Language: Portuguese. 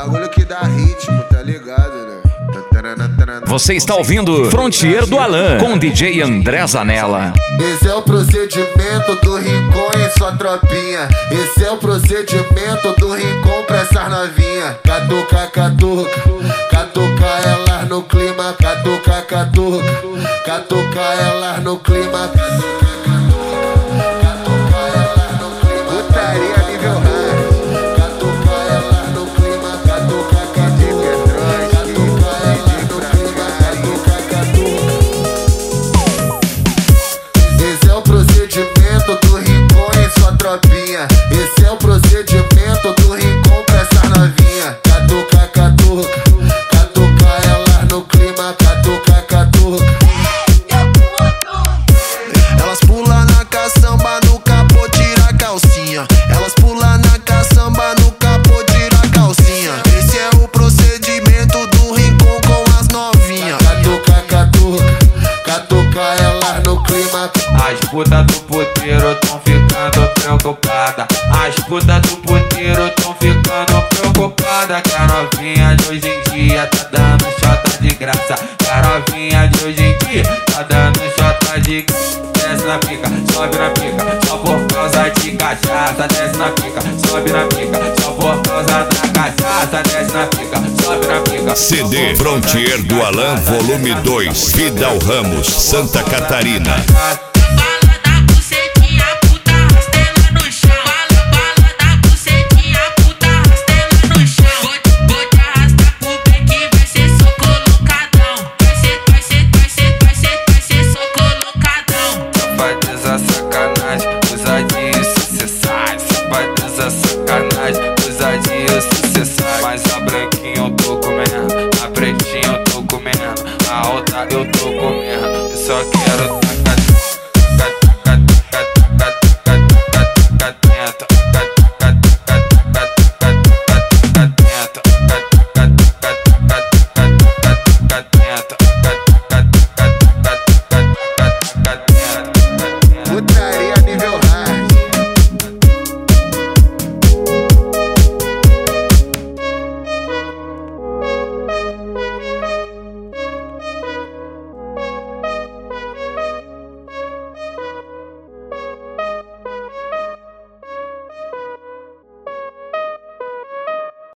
Bagulho que dá ritmo, tá ligado, né? Você está ouvindo Frontier do Alan com o DJ André Zanella. Esse é o procedimento do Rincon e sua tropinha. Esse é o procedimento do Rincon pra essas novinha. Catuca, catuca, catuca elas no clima. Catuca, catuca, catuca elas no clima. Esse é o procedimento do Rincon pra essa novinha. Catuca, catuca, catuca elas no clima. Catuca, catuca. Elas pulam na caçamba, no capô tira a calcinha. Elas pulam na caçamba, no capô tira a calcinha. Esse é o procedimento do Rincon com as novinhas. Catuca, catuca, catuca elas no clima. As putas do puteiro tão ficando preocupada. As putas do puteiro tão ficando preocupada. Que a novinha de hoje em dia tá dando chota de graça. Que a novinha de hoje em dia tá dando chota de graça. Desce na pica, sobe na pica, só por causa de cachaça. Desce na pica, sobe na pica, só por causa da cachaça. Desce na pica, sobe na pica. CD Frontier do Alan, volume 2, Vidal Ramos, Santa Catarina. Mas a branquinha eu tô comendo, a pretinha eu tô comendo, a alta eu tô comendo, eu só quero